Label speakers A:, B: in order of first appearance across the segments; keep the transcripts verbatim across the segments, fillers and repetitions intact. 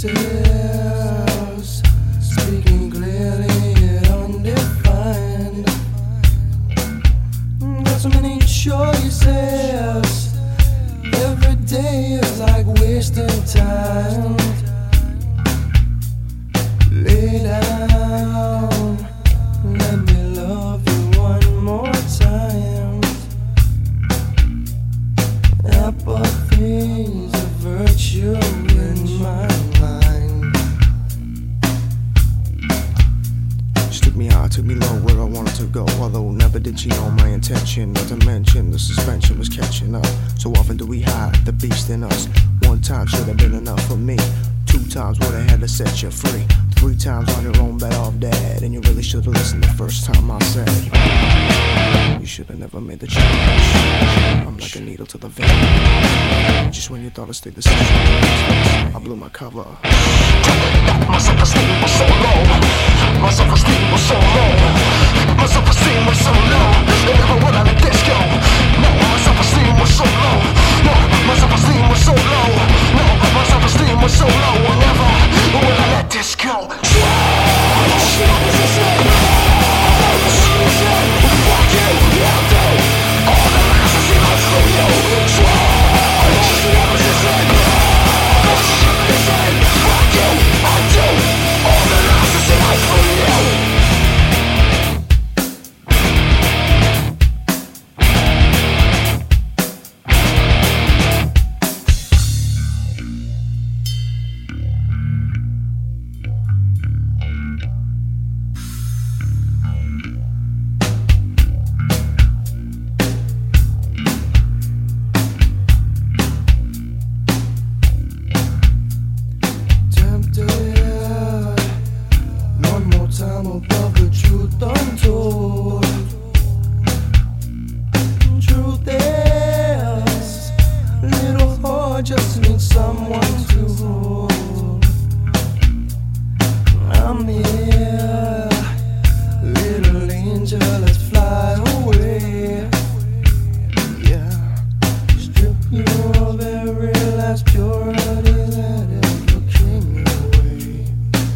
A: yourselves, speaking clearly yet undefined. Got so many choices. Every day is like wasting time. Lay down, let me love you one more time. Apathy's a virtue in my mind.
B: She took me high, took me low, where I wanted to go. Although never did she know my intention. Not to mention the suspension was catching up. So often do we hide the beast in us. One time should have been enough for me. Two times would have had to set you free. Three times on your own, better off dead. And you really should have listened the first time I said you should have never made the change. I'm like a needle to the vein. Just when you thought it stayed the same, I blew my cover.
C: My self-esteem was so low. My self-esteem was so low. My self-esteem was so low. They never would I let this go. No, my self-esteem was so low. No, my self-esteem was so low. No, my self-esteem was so low. Never would I let this go.
A: Time above the truth untold. Truth is a little hard, just needs someone to hold. I'm here, little angel, let's fly away. Yeah, strip you of every last purity that ever came your way.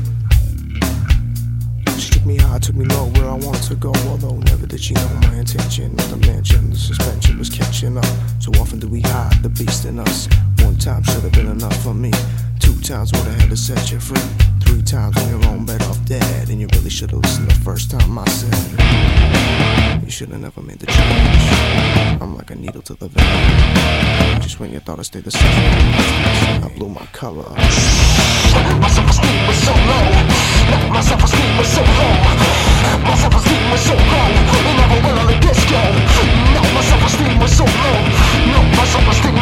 B: Me high, took me low, where I wanted to go. Although never did she know my intention. Not to mention the suspension was catching up. So often do we hide the beast in us. One time should have been enough for me. Two times would have had to set you free. Three times on your own, better off dead. And you really should have listened the first time I said you should have never made the change. I'm like a needle to the vein. Just when you thought I stayed the same, I blew my cover.
C: My self-esteem was so low. My self-esteem was so low. My self-esteem was so low. Never will I let this go. No, my self-esteem was so low. No, my self-esteem